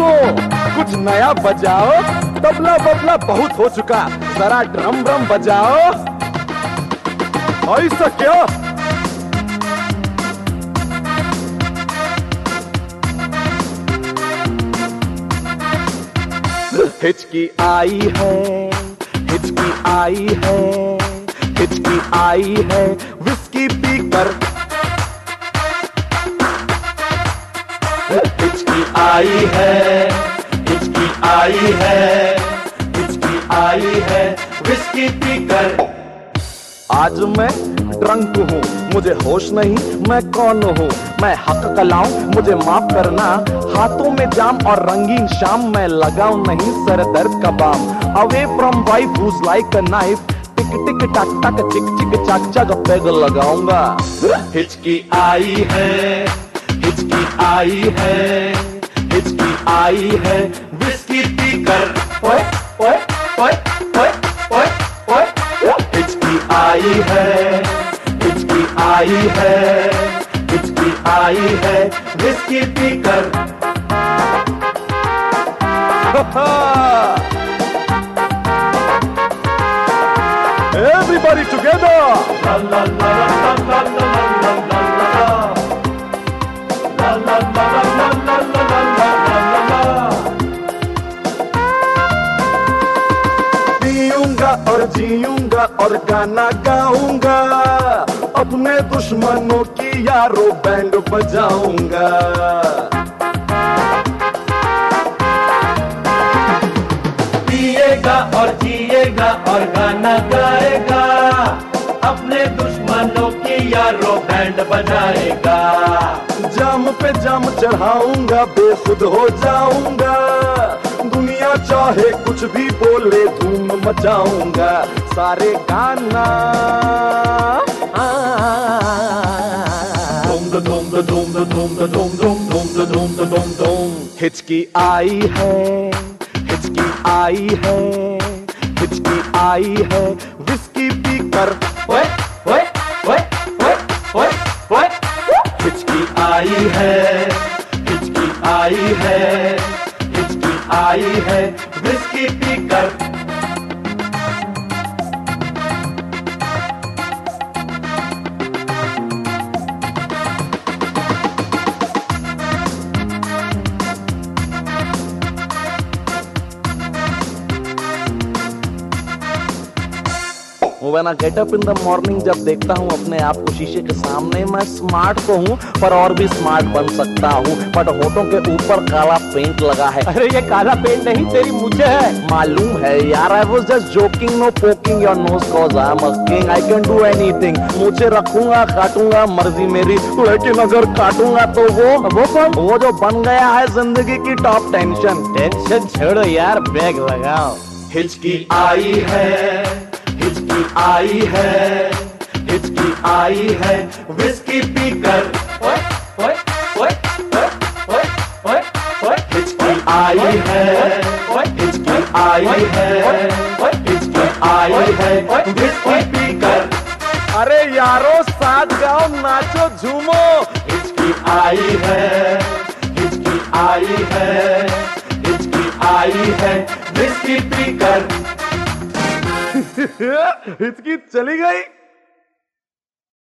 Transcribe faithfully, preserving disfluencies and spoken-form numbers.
दोस्तों, कुछ नया बजाओ। तबला बबला बहुत हो चुका, जरा ड्रम ड्रम बजाओ। ऐसा क्या? हिचकी आई है, हिचकी आई है, हिचकी आई है, विस्की पीकर। हिचकी आई है, हिचकी आई है, हिचकी आई है, विस्की पीकर। आज मैं ड्रंक हूँ, मुझे होश नहीं मैं कौन हूँ। मैं हक कलाऊं, मुझे माफ करना। हाथों में जाम और रंगीन शाम, मैं लगाऊं नहीं सर दर्द का balm. Away from wife who's like a knife, tick tick tock tock चिक चिक चक चक पेग लगाऊंगा। हिचकी आई है, हिचकी आई है, हिचकी आई है, विस्की पीकर। ओए ओए ओए ओए ओए ओए, हिचकी आई है, हिचकी आई है, हिचकी आई है, विस्की पीकर। Everybody together! La la la la la la la la la. La la la la la la la la la. पीऊंगा और जीऊंगा और गाना गाऊंगा, अपने दुश्मनों की यारो बैंड बजाऊंगा। पिएगा और जिएगा और गाना गाएगा, अपने दुश्मनों की यारो बैंड बजाएगा। जाम पे जाम चढ़ाऊंगा, बेखुद हो जाऊंगा। दुनिया चाहे कुछ भी बोले, धूम मचाऊंगा। सारे गाना धूम धूम धूम धूम धूम धूम धूम धूम धूम। हिचकी आई है, हिचकी आई है, हिचकी आई है, विस्की पीकर। ओए ओए ओए ओए ओए ओए, हिचकी आई है, हिचकी आई है, हिचकी आई है, विस्की पीकर। When I get up in the morning, जब देखता हूँ अपने आप को शीशे के सामने, मैं स्मार्ट तो हूँ पर और भी स्मार्ट बन सकता हूँ। बट होठों के ऊपर काला पेंट लगा है। अरे ये काला पेंट नहीं, तेरी मुझे है। मालूम है यार, I was just joking, no poking your nose cause I'm a king, I can do anything। मुझे रखूंगा काटूंगा मर्जी मेरी, लेकिन अगर काटूंगा तो वो वो कौन? वो जो बन गया है जिंदगी की टॉप टेंशन। टेंशन छोड़ो यार, बैग लगाओ। हिचकी आई है, हिचकी आई है, हिचकी आई है, विस्की पीकर। ओए ओए ओए ओए ओए ओए ओए, हिचकी आई है, हिचकी आई है, हिचकी आई है, विस्की पीकर। अरे यारो साथ गाओ, नाचो झूमो। हिचकी आई है, हिचकी आई है, हिचकी आई है, विस्की पीकर। हिचकी चली गई।